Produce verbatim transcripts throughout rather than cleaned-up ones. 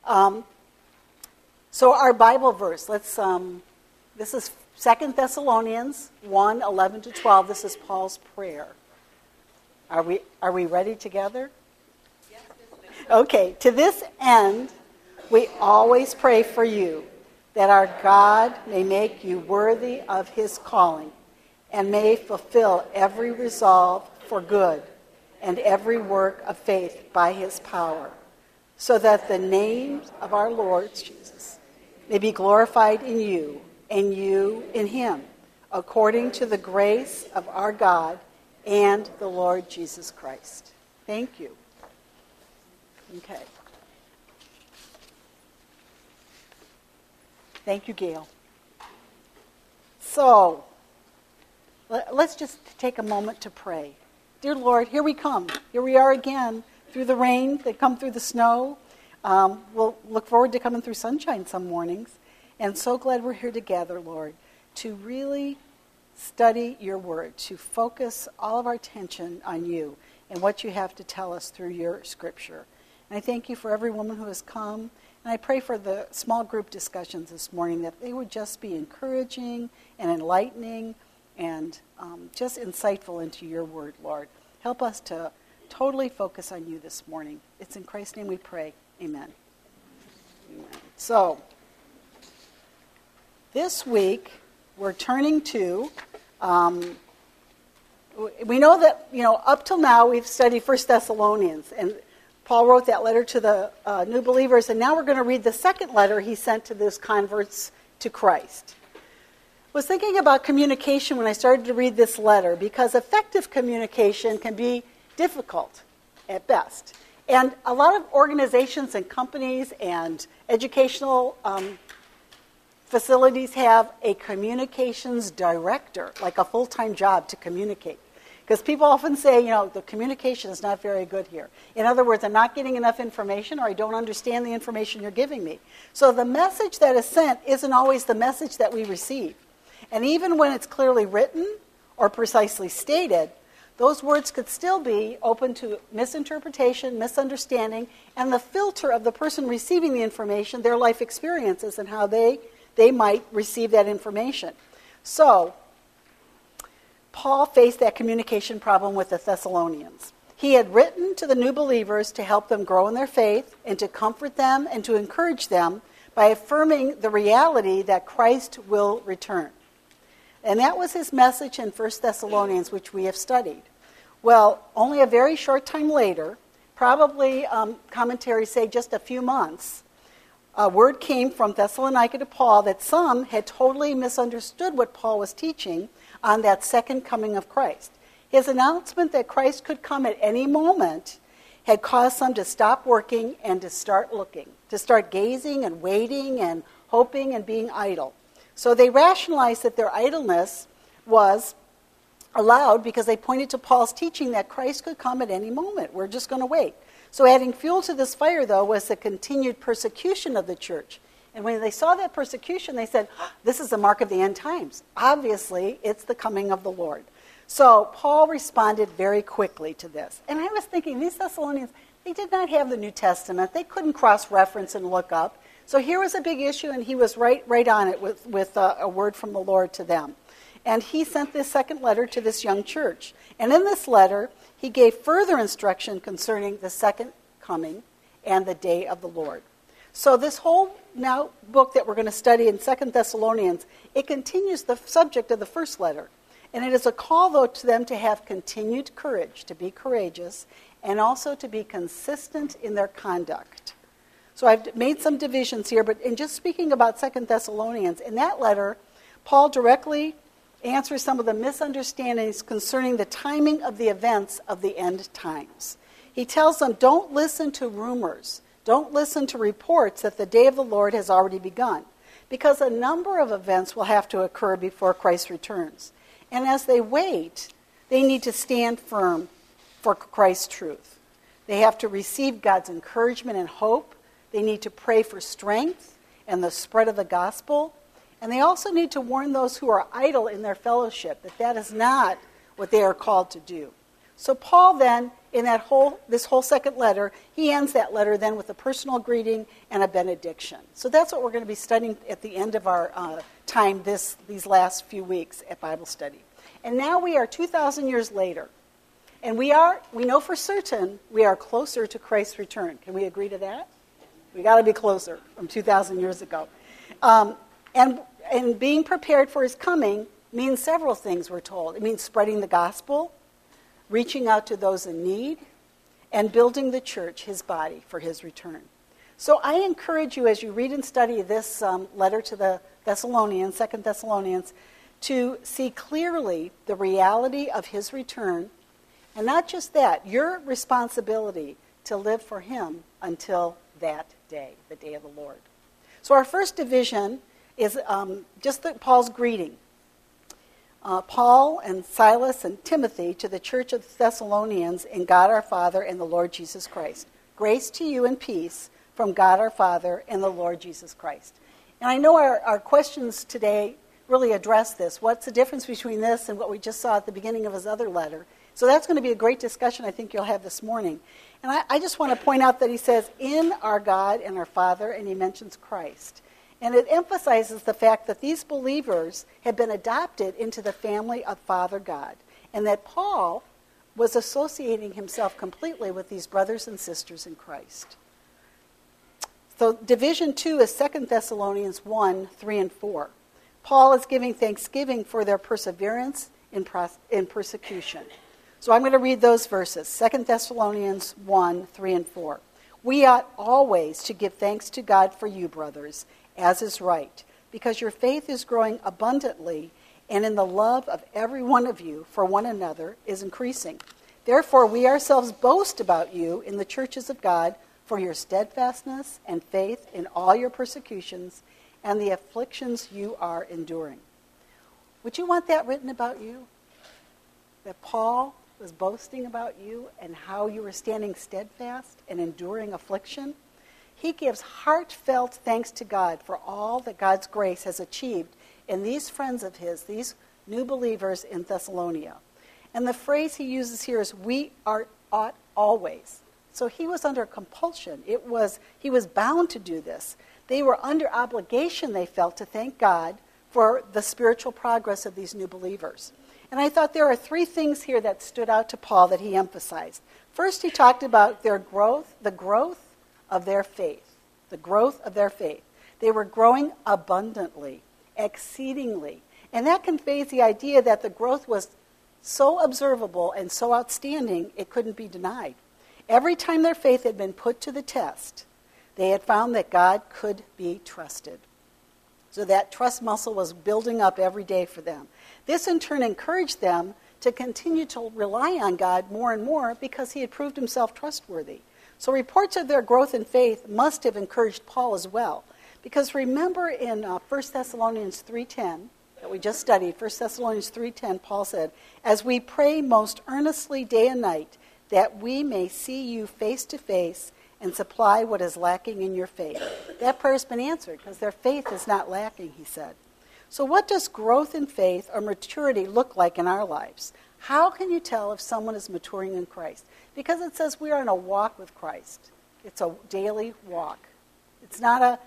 Um, so our Bible verse, let's. Um, this is Second Thessalonians one, eleven to twelve. This is Paul's prayer. Are we are we ready together? Yes, yes, Okay. To this end, we always pray for you, that our God may make you worthy of his calling, and may fulfill every resolve for good and every work of faith by his power, so that the name of our Lord Jesus may be glorified in you, and you in him, according to the grace of our God and the Lord Jesus Christ. Thank you. Okay. Thank you, Gail. So, let's just take a moment to pray. Dear Lord, here we come. Here we are again, through the rain, they come through the snow. Um, we'll look forward to coming through sunshine some mornings. And so glad we're here together, Lord, to really study your word, to focus all of our attention on you and what you have to tell us through your scripture. And I thank you for every woman who has come. And I pray for the small group discussions this morning, that they would just be encouraging and enlightening and um, just insightful into your word, Lord. Help us to totally focus on you this morning. It's in Christ's name we pray. Amen. Amen. So, this week we're turning to, um, we know that, you know, up till now we've studied First Thessalonians, and Paul wrote that letter to the uh, new believers, and now we're going to read the second letter he sent to those converts to Christ. I was thinking about communication when I started to read this letter, because effective communication can be difficult at best. And a lot of organizations and companies and educational um, facilities have a communications director, like a full-time job to communicate. Because people often say, you know, the communication is not very good here. In other words, I'm not getting enough information, or I don't understand the information you're giving me. So the message that is sent isn't always the message that we receive. And even when it's clearly written or precisely stated, those words could still be open to misinterpretation, misunderstanding, and the filter of the person receiving the information, their life experiences, and how they, they might receive that information. So, Paul faced that communication problem with the Thessalonians. He had written to the new believers to help them grow in their faith and to comfort them and to encourage them by affirming the reality that Christ will return. And that was his message in First Thessalonians, which we have studied. Well, only a very short time later, probably um, commentaries say just a few months, a word came from Thessalonica to Paul that some had totally misunderstood what Paul was teaching on that second coming of Christ. His announcement that Christ could come at any moment had caused some to stop working and to start looking, to start gazing and waiting and hoping and being idle. So they rationalized that their idleness was allowed because they pointed to Paul's teaching that Christ could come at any moment. We're just going to wait. So adding fuel to this fire, though, was the continued persecution of the church. And when they saw that persecution, they said, oh, this is the mark of the end times. Obviously, it's the coming of the Lord. So Paul responded very quickly to this. And I was thinking, these Thessalonians, they did not have the New Testament. They couldn't cross-reference and look up. So here was a big issue, and he was right right on it with, with a, a word from the Lord to them. And he sent this second letter to this young church. And in this letter, he gave further instruction concerning the second coming and the day of the Lord. So this whole now book that we're going to study in Second Thessalonians, it continues the subject of the first letter. And it is a call, though, to them to have continued courage, to be courageous, and also to be consistent in their conduct. So I've made some divisions here, but in just speaking about Second Thessalonians, in that letter, Paul directly answers some of the misunderstandings concerning the timing of the events of the end times. He tells them, don't listen to rumors. Don't listen to reports that the day of the Lord has already begun, because a number of events will have to occur before Christ returns. And as they wait, they need to stand firm for Christ's truth. They have to receive God's encouragement and hope. They need to pray for strength and the spread of the gospel. And they also need to warn those who are idle in their fellowship that that is not what they are called to do. So Paul then in that whole this whole second letter, he ends that letter then with a personal greeting and a benediction. So that's what we're going to be studying at the end of our uh, time this these last few weeks at Bible study. And now we are two thousand years later, and we are we know for certain we are closer to Christ's return. Can we agree to that? We got to be closer from two thousand years ago. Um, and and being prepared for his coming means several things, we're told. It means spreading the gospel, reaching out to those in need, and building the church, his body, for his return. So I encourage you, as you read and study this um, letter to the Thessalonians, Second Thessalonians, to see clearly the reality of his return, and not just that, your responsibility to live for him until that day, the day of the Lord. So our first division is um, just the, Paul's greeting. Uh, Paul and Silas and Timothy to the church of the Thessalonians in God our Father and the Lord Jesus Christ. Grace to you and peace from God our Father and the Lord Jesus Christ. And I know our, our questions today really address this. What's the difference between this and what we just saw at the beginning of his other letter? So that's going to be a great discussion I think you'll have this morning. And I, I just want to point out that he says, in our God and our Father, and he mentions Christ. And it emphasizes the fact that these believers had been adopted into the family of Father God, and that Paul was associating himself completely with these brothers and sisters in Christ. So division two is Second Thessalonians one, three, and four. Paul is giving thanksgiving for their perseverance in, pros- in persecution. So I'm going to read those verses, Second Thessalonians one, three, and four. We ought always to give thanks to God for you, brothers, as is right, because your faith is growing abundantly, and in the love of every one of you for one another is increasing. Therefore, we ourselves boast about you in the churches of God for your steadfastness and faith in all your persecutions and the afflictions you are enduring. Would you want that written about you? That Paul was boasting about you and how you were standing steadfast and enduring affliction? He gives heartfelt thanks to God for all that God's grace has achieved in these friends of his, these new believers in Thessalonica. And the phrase he uses here is, we are, ought always. So he was under compulsion. It was he was bound to do this. They were under obligation, they felt, to thank God for the spiritual progress of these new believers. And I thought there are three things here that stood out to Paul that he emphasized. First, he talked about their growth, the growth of their faith, the growth of their faith. They were growing abundantly, exceedingly. And that conveys the idea that the growth was so observable and so outstanding, it couldn't be denied. Every time their faith had been put to the test, they had found that God could be trusted. So that trust muscle was building up every day for them. This in turn encouraged them to continue to rely on God more and more because he had proved himself trustworthy. So reports of their growth in faith must have encouraged Paul as well. Because remember in uh, First Thessalonians three ten, that we just studied, First Thessalonians three ten, Paul said, as we pray most earnestly day and night, that we may see you face to face and supply what is lacking in your faith. That prayer has been answered because their faith is not lacking, he said. So what does growth in faith or maturity look like in our lives? How can you tell if someone is maturing in Christ? Because it says we are in a walk with Christ. It's a daily walk. It's not a,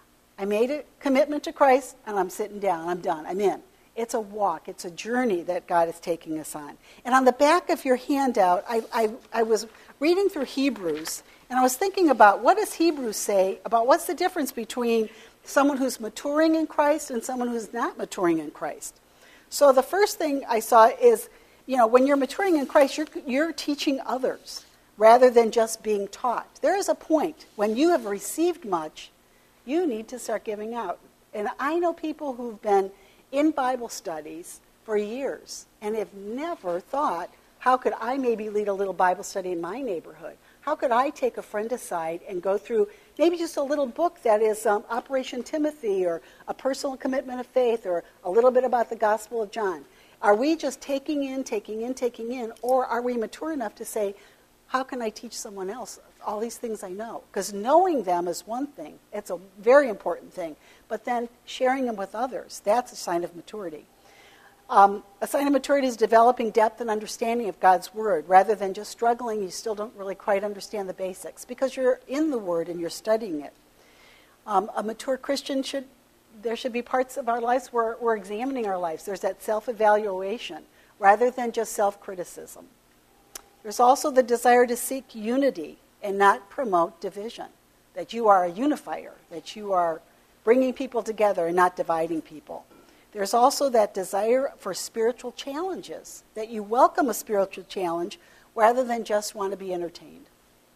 I made a commitment to Christ and I'm sitting down, I'm done, I'm in. It's a walk. It's a journey that God is taking us on. And on the back of your handout, I, I, I was reading through Hebrews, and I was thinking about what does Hebrews say about what's the difference between someone who's maturing in Christ and someone who's not maturing in Christ. So the first thing I saw is, you know, when you're maturing in Christ, you're, you're teaching others rather than just being taught. There is a point when you have received much, you need to start giving out. And I know people who've been in Bible studies for years and have never thought, how could I maybe lead a little Bible study in my neighborhood? How could I take a friend aside and go through maybe just a little book that is um, Operation Timothy or a personal commitment of faith or a little bit about the Gospel of John? Are we just taking in, taking in, taking in, or are we mature enough to say, how can I teach someone else all these things I know? Because knowing them is one thing. It's a very important thing. But then sharing them with others, that's a sign of maturity. Um, a sign of maturity is developing depth and understanding of God's Word. Rather than just struggling, you still don't really quite understand the basics because you're in the Word and you're studying it. Um, a mature Christian should, there should be parts of our lives where we're examining our lives. There's that self-evaluation rather than just self-criticism. There's also the desire to seek unity and not promote division, that you are a unifier, that you are bringing people together and not dividing people. There's also that desire for spiritual challenges, that you welcome a spiritual challenge rather than just want to be entertained.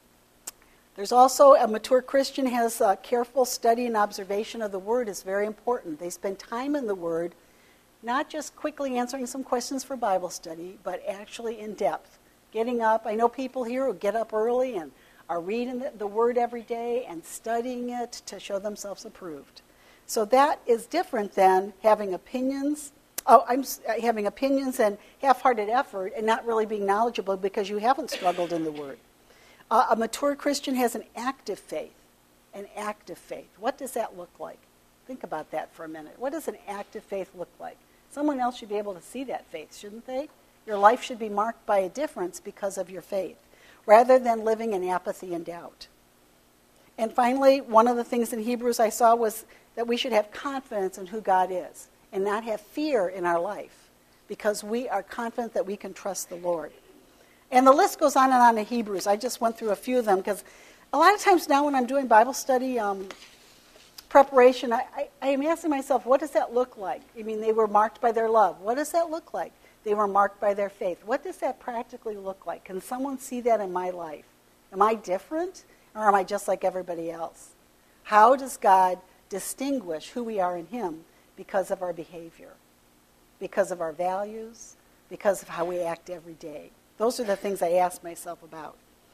There's also a mature Christian has a careful study and observation of the Word is very important. They spend time in the Word, not just quickly answering some questions for Bible study, but actually in depth. Getting up, I know people here who get up early and are reading the, the Word every day and studying it to show themselves approved. So that is different than having opinions. Oh, I'm having opinions and half-hearted effort and not really being knowledgeable because you haven't struggled in the Word. Uh, a mature Christian has an active faith. An active faith. What does that look like? Think about that for a minute. What does an active faith look like? Someone else should be able to see that faith, shouldn't they? Your life should be marked by a difference because of your faith, rather than living in apathy and doubt. And finally, one of the things in Hebrews I saw was that we should have confidence in who God is and not have fear in our life because we are confident that we can trust the Lord. And the list goes on and on in Hebrews. I just went through a few of them because a lot of times now when I'm doing Bible study um, preparation, I, I, I am asking myself, what does that look like? I mean, they were marked by their love. What does that look like? They were marked by their faith. What does that practically look like? Can someone see that in my life? Am I different or am I just like everybody else? How does God distinguish who we are in Him because of our behavior, because of our values, because of how we act every day? Those are the things I ask myself about.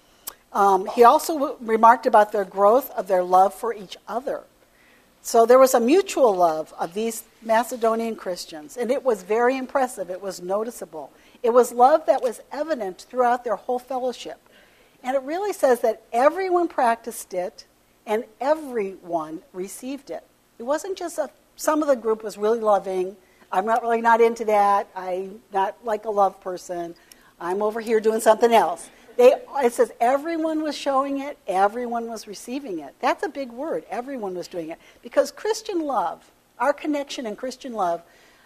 Um, he also remarked about their growth of their love for each other. So there was a mutual love of these Macedonian Christians, and it was very impressive. It was noticeable. It was love that was evident throughout their whole fellowship. And it really says that everyone practiced it and everyone received it. It wasn't just a, some of the group was really loving. I'm not really not into that. I'm not like a love person. I'm over here doing something else. They, it says everyone was showing it, everyone was receiving it. That's a big word, everyone was doing it. Because Christian love, our connection in Christian love,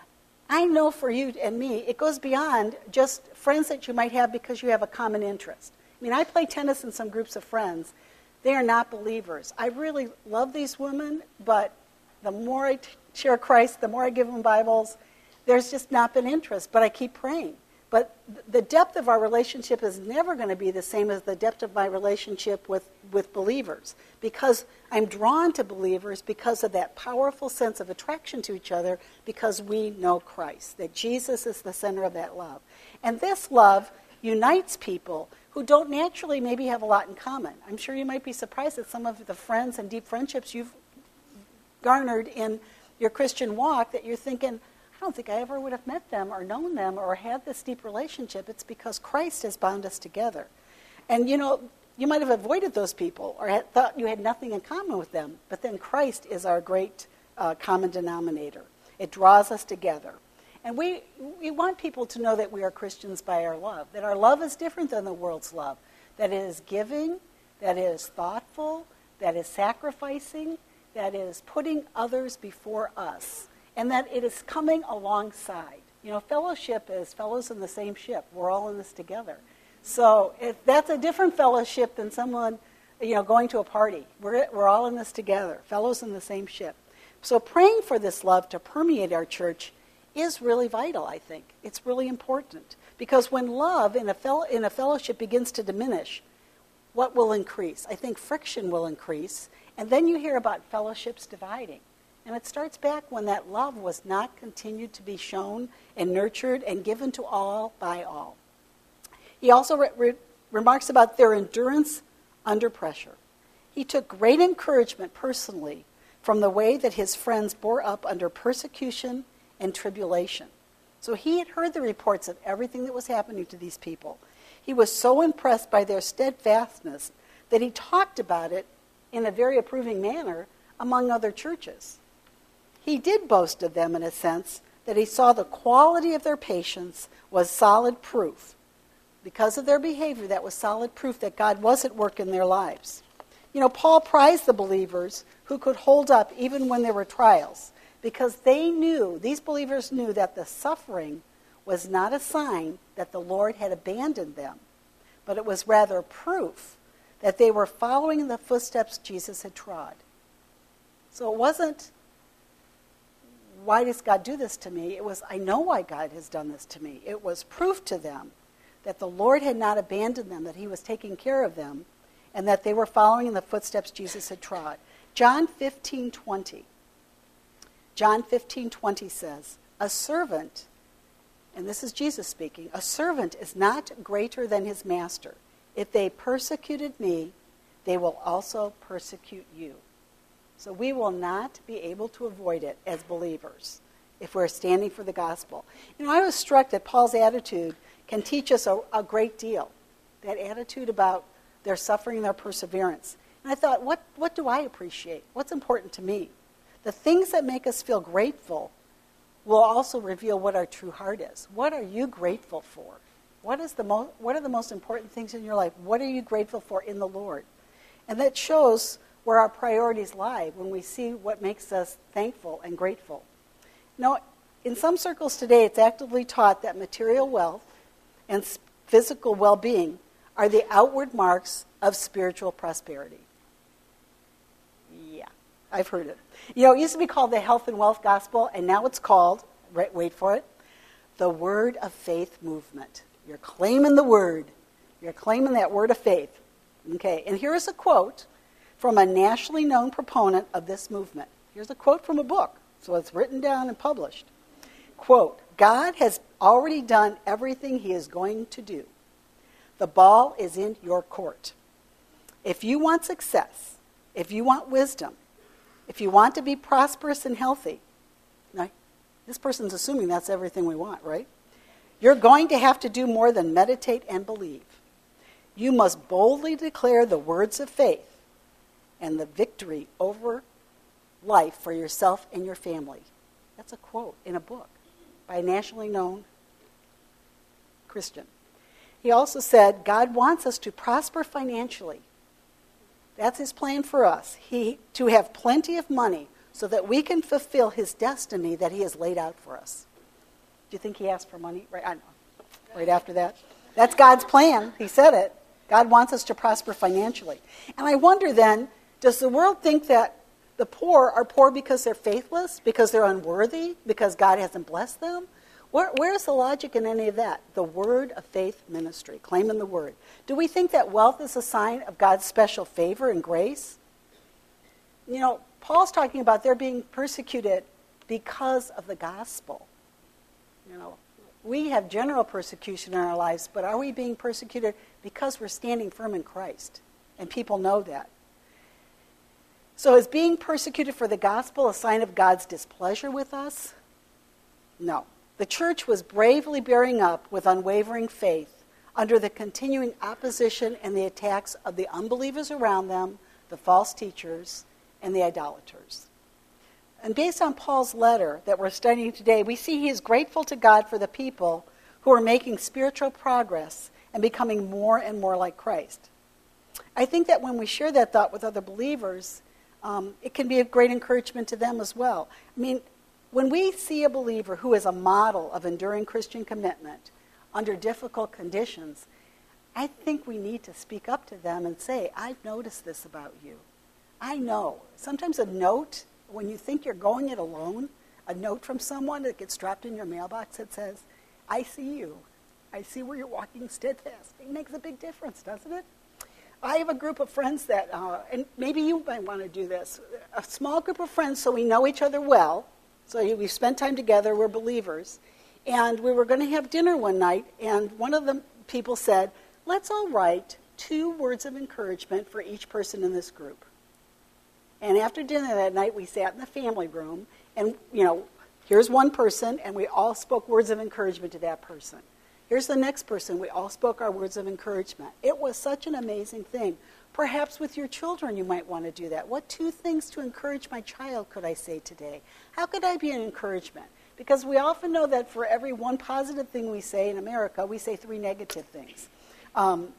I know for you and me, it goes beyond just friends that you might have because you have a common interest. I mean, I play tennis in some groups of friends. They are not believers. I really love these women, but the more I t- share Christ, the more I give them Bibles, there's just not been interest, but I keep praying. But the depth of our relationship is never going to be the same as the depth of my relationship with, with believers because I'm drawn to believers because of that powerful sense of attraction to each other because we know Christ, that Jesus is the center of that love. And this love unites people who don't naturally maybe have a lot in common. I'm sure you might be surprised at some of the friends and deep friendships you've garnered in your Christian walk that you're thinking, I don't think I ever would have met them or known them or had this deep relationship. It's because Christ has bound us together. And, you know, you might have avoided those people or had thought you had nothing in common with them, but then Christ is our great uh, common denominator. It draws us together. And we, we want people to know that we are Christians by our love, that our love is different than the world's love, that it is giving, that it is thoughtful, that is sacrificing, that is putting others before us. And that it is coming alongside. You know, fellowship is fellows in the same ship. We're all in this together. So if that's a different fellowship than someone, you know, going to a party. We're, we're all in this together, fellows in the same ship. So praying for this love to permeate our church is really vital, I think. It's really important. Because when love in a, fel- in a fellowship begins to diminish, what will increase? I think friction will increase. And then you hear about fellowships dividing. And it starts back when that love was not continued to be shown and nurtured and given to all by all. He also re- re- remarks about their endurance under pressure. He took great encouragement personally from the way that his friends bore up under persecution and tribulation. So he had heard the reports of everything that was happening to these people. He was so impressed by their steadfastness that he talked about it in a very approving manner among other churches. He did boast of them in a sense, that he saw the quality of their patience was solid proof. Because of their behavior, that was solid proof that God was at work in their lives. You know, Paul prized the believers who could hold up even when there were trials, because they knew, these believers knew that the suffering was not a sign that the Lord had abandoned them, but it was rather proof that they were following in the footsteps Jesus had trod. So it wasn't, why does God do this to me? It was, I know why God has done this to me. It was proof to them that the Lord had not abandoned them, that he was taking care of them, and that they were following in the footsteps Jesus had trod. John fifteen twenty. John fifteen twenty says, a servant, and this is Jesus speaking, a servant is not greater than his master. If they persecuted me, they will also persecute you. So we will not be able to avoid it as believers if we're standing for the gospel. You know, I was struck that Paul's attitude can teach us a, a great deal. That attitude about their suffering and their perseverance. And I thought, what, what do I appreciate? What's important to me? The things that make us feel grateful will also reveal what our true heart is. What are you grateful for? What is the mo- what are the most important things in your life? What are you grateful for in the Lord? And that shows where our priorities lie when we see what makes us thankful and grateful. Now, in some circles today, it's actively taught that material wealth and physical well-being are the outward marks of spiritual prosperity. Yeah, I've heard it. You know, it used to be called the health and wealth gospel, and now it's called, right, wait for it, the word of faith movement. You're claiming the word. You're claiming that word of faith. Okay, and here's a quote from a nationally known proponent of this movement. Here's a quote from a book, so it's written down and published. Quote, God has already done everything he is going to do. The ball is in your court. If you want success, if you want wisdom, if you want to be prosperous and healthy, now, this person's assuming that's everything we want, right? You're going to have to do more than meditate and believe. You must boldly declare the words of faith and the victory over life for yourself and your family. That's a quote in a book by a nationally known Christian. He also said, God wants us to prosper financially. That's his plan for us. He to have plenty of money so that we can fulfill his destiny that he has laid out for us. Do you think he asked for money? Right, I know. Right after that? That's God's plan. He said it. God wants us to prosper financially. And I wonder then, does the world think that the poor are poor because they're faithless, because they're unworthy, because God hasn't blessed them? Where, where's the logic in any of that? The word of faith ministry, claiming the word. Do we think that wealth is a sign of God's special favor and grace? You know, Paul's talking about they're being persecuted because of the gospel. You know, we have general persecution in our lives, but are we being persecuted because we're standing firm in Christ? And people know that. So is being persecuted for the gospel a sign of God's displeasure with us? No. The church was bravely bearing up with unwavering faith under the continuing opposition and the attacks of the unbelievers around them, the false teachers, and the idolaters. And based on Paul's letter that we're studying today, we see he is grateful to God for the people who are making spiritual progress and becoming more and more like Christ. I think that when we share that thought with other believers, um, it can be a great encouragement to them as well. I mean, when we see a believer who is a model of enduring Christian commitment under difficult conditions, I think we need to speak up to them and say, I've noticed this about you. I know. Sometimes a note, when you think you're going it alone, a note from someone that gets dropped in your mailbox that says, I see you. I see where you're walking steadfast. It makes a big difference, doesn't it? I have a group of friends that, uh, and maybe you might want to do this, a small group of friends so we know each other well. So we've spent time together, we're believers. And we were going to have dinner one night, and one of the people said, let's all write two words of encouragement for each person in this group. And after dinner that night, we sat in the family room, and, you know, here's one person, and we all spoke words of encouragement to that person. Here's the next person, we all spoke our words of encouragement. It was such an amazing thing. Perhaps with your children you might want to do that. What two things to encourage my child could I say today? How could I be an encouragement? Because we often know that for every one positive thing we say in America, we say three negative things. Um,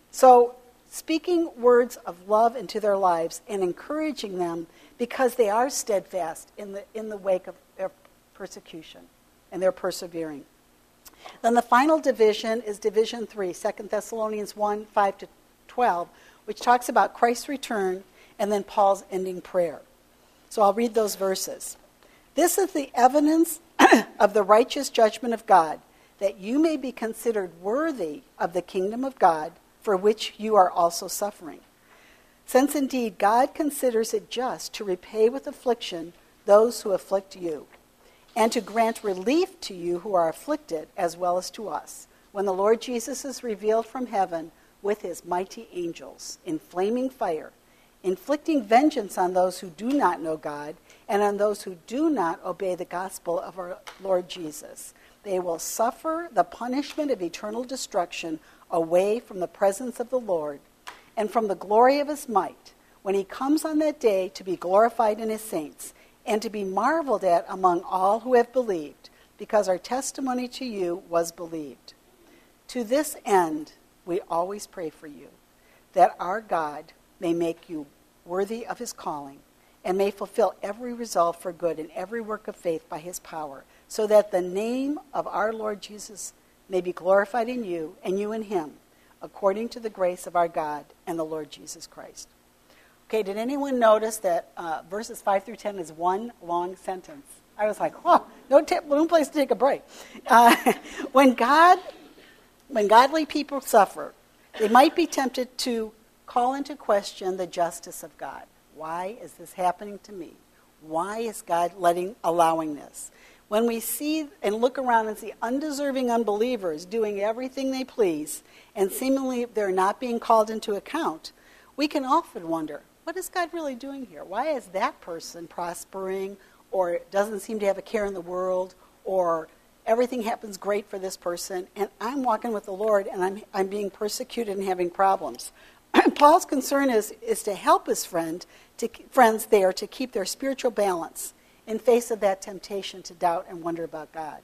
so speaking words of love into their lives and encouraging them because they are steadfast in the in the wake of their persecution, and they're persevering. Then the final division is division three, Second Thessalonians one, five to twelve, which talks about Christ's return and then Paul's ending prayer. So I'll read those verses. This is the evidence of the righteous judgment of God, that you may be considered worthy of the kingdom of God, for which you are also suffering. Since indeed God considers it just to repay with affliction those who afflict you, and to grant relief to you who are afflicted, as well as to us, when the Lord Jesus is revealed from heaven with his mighty angels in flaming fire, inflicting vengeance on those who do not know God and on those who do not obey the gospel of our Lord Jesus. They will suffer the punishment of eternal destruction away from the presence of the Lord and from the glory of his might, when he comes on that day to be glorified in his saints and to be marveled at among all who have believed, because our testimony to you was believed. To this end, we always pray for you, that our God may make you worthy of his calling, and may fulfill every resolve for good and every work of faith by his power, so that the name of our Lord Jesus may be glorified in you, and you in him, according to the grace of our God and the Lord Jesus Christ. Okay, did anyone notice that uh, verses five through ten is one long sentence? I was like, oh, no, t- no place to take a break. Uh, when God, when godly people suffer, they might be tempted to call into question the justice of God. Why is this happening to me? Why is God letting, allowing this? When we see and look around and see undeserving unbelievers doing everything they please, and seemingly they're not being called into account, we can often wonder, what is God really doing here? Why is that person prospering, or doesn't seem to have a care in the world, or everything happens great for this person, and I'm walking with the Lord and I'm, I'm being persecuted and having problems? Paul's concern is, is to help his friend, to, friends there to keep their spiritual balance in face of that temptation to doubt and wonder about God.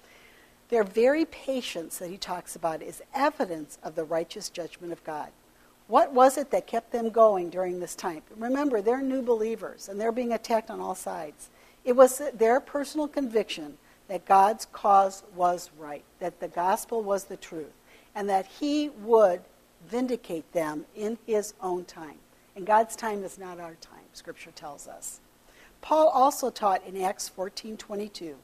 Their very patience that he talks about is evidence of the righteous judgment of God. What was it that kept them going during this time? Remember, they're new believers, and they're being attacked on all sides. It was their personal conviction that God's cause was right, that the gospel was the truth, and that he would vindicate them in his own time. And God's time is not our time, Scripture tells us. Paul also taught in Acts fourteen twenty-two.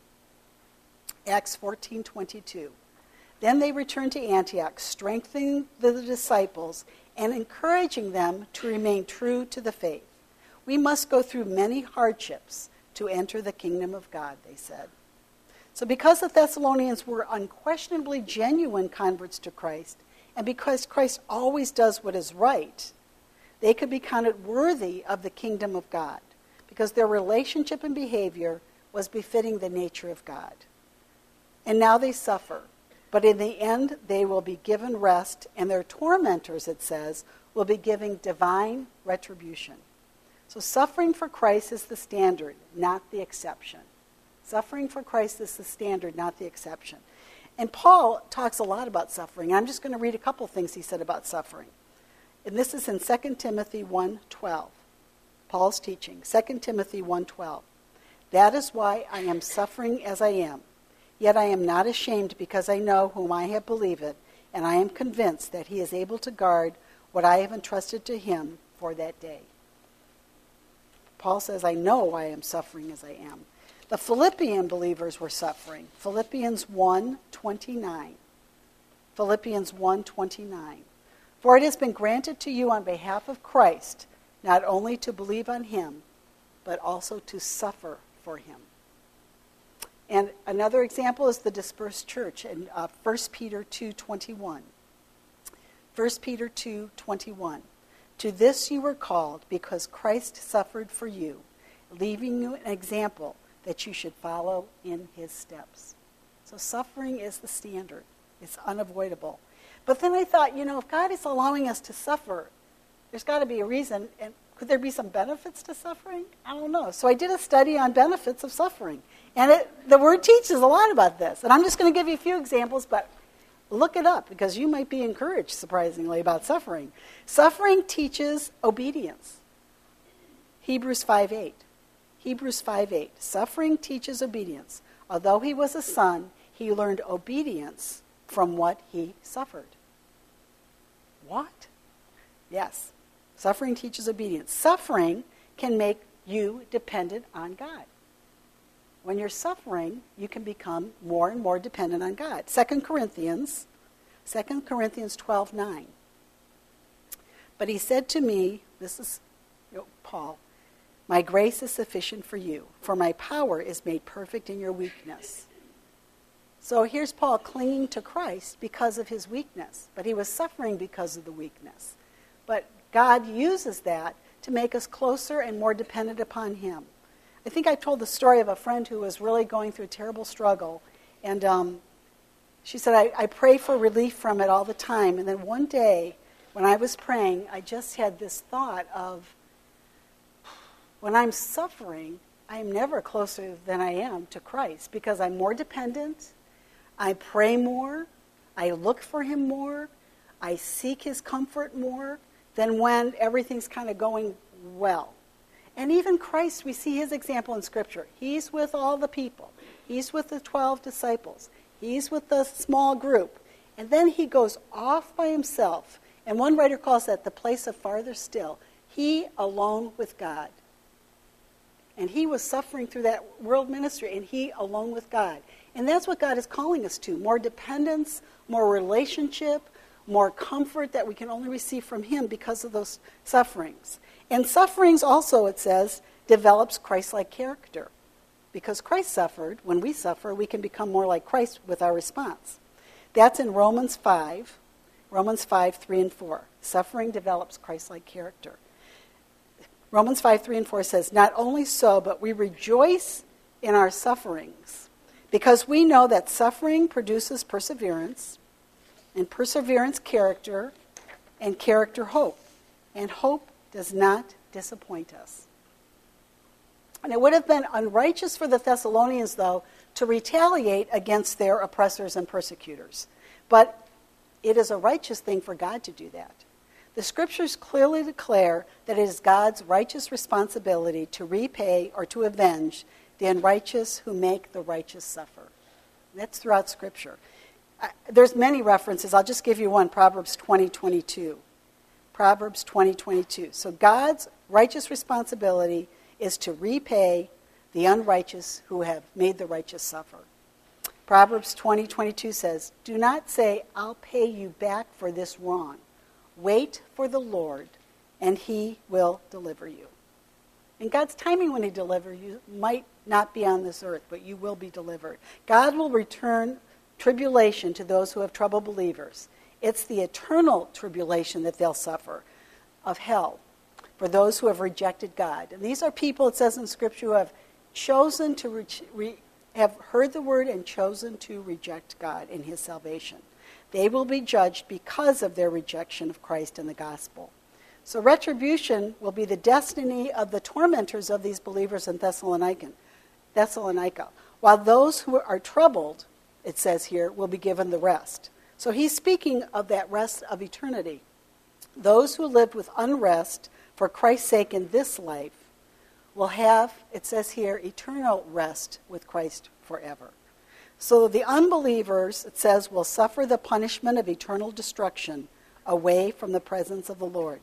Acts fourteen twenty-two. Then they returned to Antioch, strengthening the disciples and encouraging them to remain true to the faith. We must go through many hardships to enter the kingdom of God, they said. So because the Thessalonians were unquestionably genuine converts to Christ, and because Christ always does what is right, they could be counted worthy of the kingdom of God, because their relationship and behavior was befitting the nature of God. And now they suffer, but in the end they will be given rest, and their tormentors, it says, will be giving divine retribution. So suffering for Christ is the standard, not the exception. Suffering for Christ is the standard, not the exception. And Paul talks a lot about suffering. I'm just going to read a couple things he said about suffering. And this is in Second Timothy one twelve. Paul's teaching, Second Timothy one twelve. That is why I am suffering as I am. Yet I am not ashamed, because I know whom I have believed, and I am convinced that he is able to guard what I have entrusted to him for that day. Paul says, I know why I am suffering as I am. The Philippian believers were suffering. Philippians one twenty-nine. Philippians one twenty-nine. For it has been granted to you on behalf of Christ, not only to believe on him, but also to suffer for him. And another example is the dispersed church in uh, First Peter two twenty-one. First Peter two twenty-one. To this you were called, because Christ suffered for you, leaving you an example that you should follow in his steps. So suffering is the standard. It's unavoidable. But then I thought, you know, if God is allowing us to suffer, there's got to be a reason. And could there be some benefits to suffering? I don't know. So I did a study on benefits of suffering. And it, the Word teaches a lot about this. And I'm just going to give you a few examples, but look it up because you might be encouraged, surprisingly, about suffering. Suffering teaches obedience. Hebrews five eight. Hebrews five eight. Suffering teaches obedience. Although he was a son, he learned obedience from what he suffered. What? Yes. Suffering teaches obedience. Suffering can make you dependent on God. When you're suffering, you can become more and more dependent on God. Second Corinthians, Second Corinthians twelve nine. But he said to me, this is you know, Paul, my grace is sufficient for you, for my power is made perfect in your weakness. So here's Paul clinging to Christ because of his weakness, but he was suffering because of the weakness. But God uses that to make us closer and more dependent upon him. I think I told the story of a friend who was really going through a terrible struggle, and um, she said, I, I pray for relief from it all the time. And then one day, when I was praying, I just had this thought of, when I'm suffering, I'm never closer than I am to Christ because I'm more dependent, I pray more, I look for him more, I seek his comfort more than when everything's kind of going well. And even Christ, we see his example in Scripture. He's with all the people. He's with the twelve disciples. He's with the small group. And then he goes off by himself. And one writer calls that the place of farther still. He alone with God. And he was suffering through that world ministry, and he alone with God. And that's what God is calling us to. More dependence, more relationship, more comfort that we can only receive from him because of those sufferings. And sufferings also, it says, develops Christ-like character. Because Christ suffered, when we suffer, we can become more like Christ with our response. That's in Romans five, Romans five, three and four. Suffering develops Christ-like character. Romans five, three and four says, not only so, but we rejoice in our sufferings, because we know that suffering produces perseverance, and perseverance character, and character hope. And hope does not disappoint us. And it would have been unrighteous for the Thessalonians, though, to retaliate against their oppressors and persecutors. But it is a righteous thing for God to do that. The Scriptures clearly declare that it is God's righteous responsibility to repay or to avenge the unrighteous who make the righteous suffer. That's throughout Scripture. I, there's many references. I'll just give you one, Proverbs twenty twenty-two. Proverbs twenty twenty-two. So God's righteous responsibility is to repay the unrighteous who have made the righteous suffer. Proverbs twenty twenty-two says, do not say, I'll pay you back for this wrong. Wait for the Lord, and he will deliver you. And God's timing when he delivers you might not be on this earth, but you will be delivered. God will return tribulation to those who have troubled believers. It's the eternal tribulation that they'll suffer of hell for those who have rejected God. And these are people, it says in Scripture, who have chosen to re- re- have heard the word and chosen to reject God in his salvation. They will be judged because of their rejection of Christ and the gospel. So retribution will be the destiny of the tormentors of these believers in Thessalonica. Thessalonica. While those who are troubled, it says here, will be given the rest. So he's speaking of that rest of eternity. Those who lived with unrest for Christ's sake in this life will have, it says here, eternal rest with Christ forever. So the unbelievers, it says, will suffer the punishment of eternal destruction away from the presence of the Lord.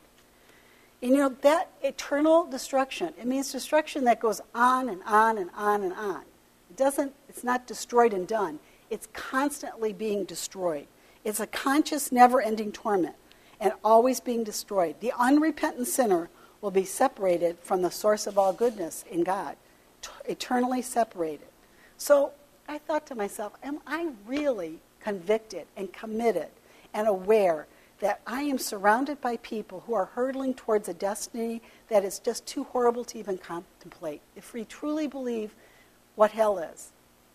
And you know, that eternal destruction, it means destruction that goes on and on and on and on. It doesn't, it's not destroyed and done. It's constantly being destroyed. It's a conscious, never-ending torment and always being destroyed. The unrepentant sinner will be separated from the source of all goodness in God, t- eternally separated. So I thought to myself, am I really convicted and committed and aware that I am surrounded by people who are hurtling towards a destiny that is just too horrible to even contemplate? If we truly believe what hell is,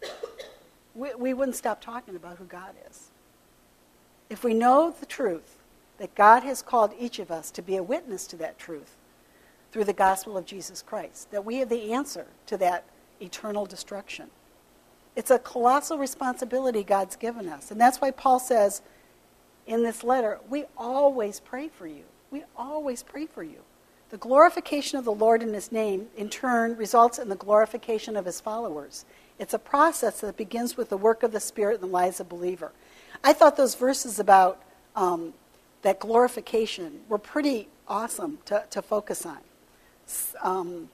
we, we wouldn't stop talking about who God is. If we know the truth, that God has called each of us to be a witness to that truth, through the gospel of Jesus Christ, that we have the answer to that eternal destruction. It's a colossal responsibility God's given us. And that's why Paul says in this letter, we always pray for you. We always pray for you. The glorification of the Lord in his name, in turn, results in the glorification of his followers. It's a process that begins with the work of the Spirit in the lives of the believer. I thought those verses about um, that glorification were pretty awesome to, to focus on. Um,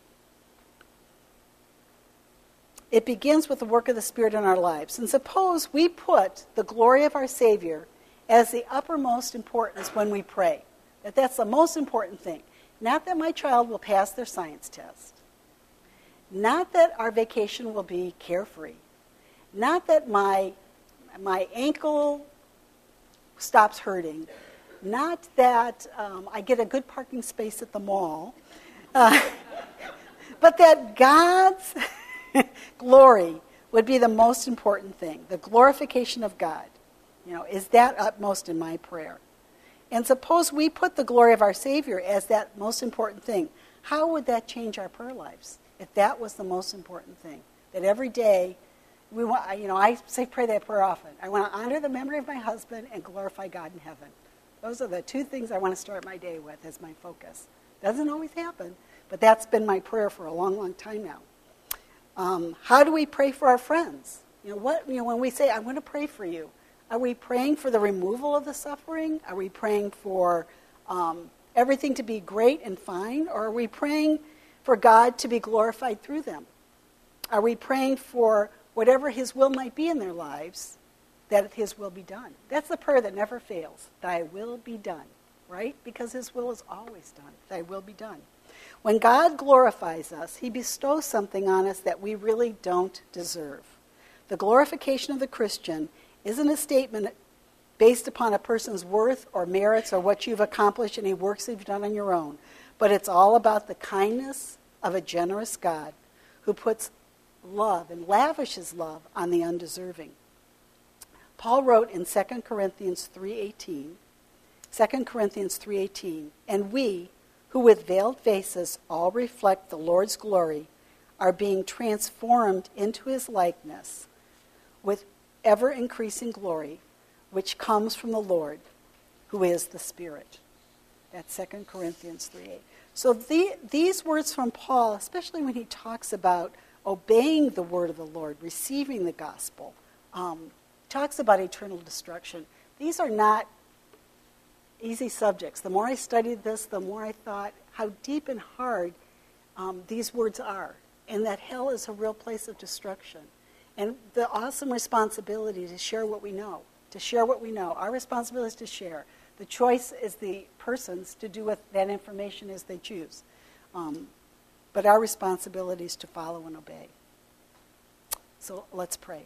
it begins with the work of the Spirit in our lives. And suppose we put the glory of our Savior as the uppermost importance when we pray. That that's the most important thing. Not that my child will pass their science test. Not that our vacation will be carefree. Not that my, my ankle stops hurting. Not that um, I get a good parking space at the mall. Uh, but that God's glory would be the most important thing. The glorification of God, you know, is that utmost in my prayer. And suppose we put the glory of our Savior as that most important thing. How would that change our prayer lives if that was the most important thing? That every day, we want, you know, I say pray that prayer often. I want to honor the memory of my husband and glorify God in heaven. Those are the two things I want to start my day with as my focus. Doesn't always happen, but that's been my prayer for a long, long time now. Um, how do we pray for our friends? You know, what, you know, when we say, I want to pray for you, are we praying for the removal of the suffering? Are we praying for um, everything to be great and fine? Or are we praying for God to be glorified through them? Are we praying for whatever his will might be in their lives, that his will be done? That's the prayer that never fails. Thy will be done, right? Because his will is always done. Thy will be done. When God glorifies us, he bestows something on us that we really don't deserve. The glorification of the Christian isn't a statement based upon a person's worth or merits or what you've accomplished, any works you've done on your own, but it's all about the kindness of a generous God who puts love and lavishes love on the undeserving. Paul wrote in Second Corinthians three eighteen, Second Corinthians three eighteen, and we, who with veiled faces all reflect the Lord's glory, are being transformed into his likeness with ever-increasing glory, which comes from the Lord, who is the Spirit. That's Second Corinthians three eight. So the, these words from Paul, especially when he talks about obeying the word of the Lord, receiving the gospel, um, talks about eternal destruction. These are not easy subjects. The more I studied this, the more I thought how deep and hard um, these words are, and that hell is a real place of destruction. And the awesome responsibility to share what we know, to share what we know. Our responsibility is to share. The choice is the person's to do with that information as they choose. Um, but our responsibility is to follow and obey. So let's pray.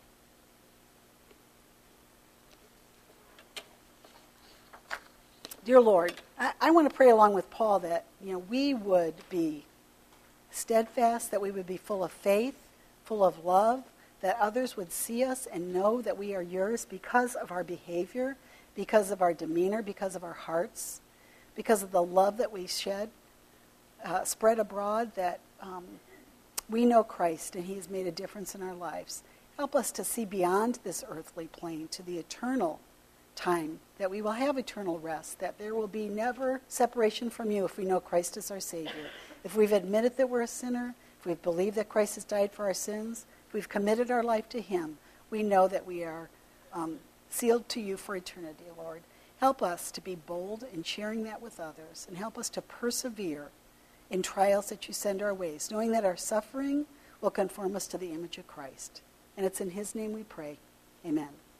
Dear Lord, I, I want to pray along with Paul that, you know, we would be steadfast, that we would be full of faith, full of love, that others would see us and know that we are yours because of our behavior, because of our demeanor, because of our hearts, because of the love that we shed, uh, spread abroad, that um, we know Christ and he has made a difference in our lives. Help us to see beyond this earthly plane to the eternal time, that we will have eternal rest, that there will be never separation from you if we know Christ is our Savior. If we've admitted that we're a sinner, if we've believed that Christ has died for our sins, if we've committed our life to him, we know that we are um, sealed to you for eternity, Lord. Help us to be bold in sharing that with others, and help us to persevere in trials that you send our ways, knowing that our suffering will conform us to the image of Christ. And it's in his name we pray. Amen.